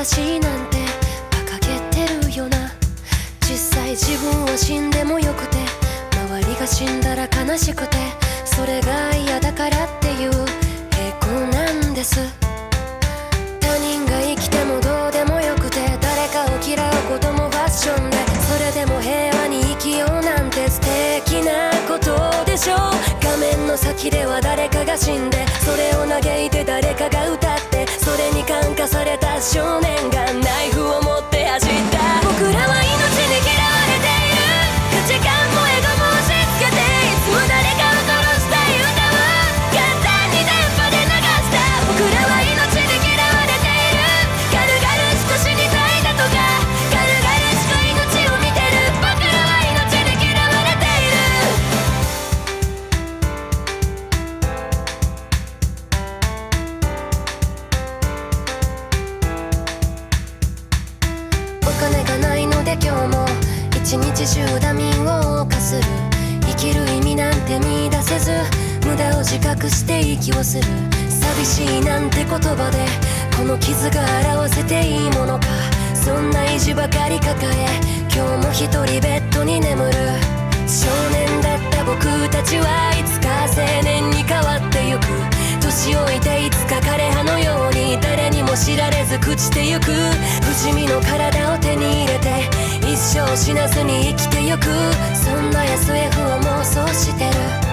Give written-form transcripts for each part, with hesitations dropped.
私なんて馬鹿げてるよな。実際自分は死んでもよくて、周りが死んだら悲しくて、それが嫌だからっていう平行なんです。他人が生きてもどうでもよくて、誰かを嫌うこともファッションで、それでも平和に生きようなんて素敵なことでしょう。画面の先では誰かが死んで、それを嘆いて誰かが歌って、それに感化された少年がナイフを持って走った。僕らは命に嫌われている、価値観もエゴも押し付けて、いつも誰かを殺したい歌を簡単に電波で流した。僕らは命に嫌われている、軽々しく死にたいだとか、軽々しく命を見てる。僕らは命に嫌われている。お金がないので今日も一日中ダミンを犯する。生きる意味なんて見出せず、無駄を自覚して息をする。寂しいなんて言葉でこの傷が表せていいものか。そんな意地ばかり抱え、今日も一人ベッドに眠る。少年だった僕たちはいつか青年に変わってゆく。年老いていつか枯葉のように誰にも知られず朽ちてゆく。不死身の体を手に入れて一生死なずに生きてゆく。そんな SF を妄想してる。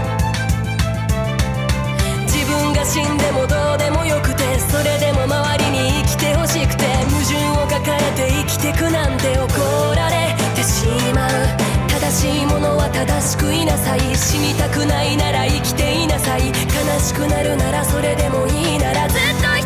自分が死んでもどうでもよくて、それでも周りに生きてほしくて、矛盾を抱えて生きてくなんて怒られてしまう。正しいものは正しくいなさい。死にたくないなら生きていなさい。悲しくなるならそれでもいいならずっと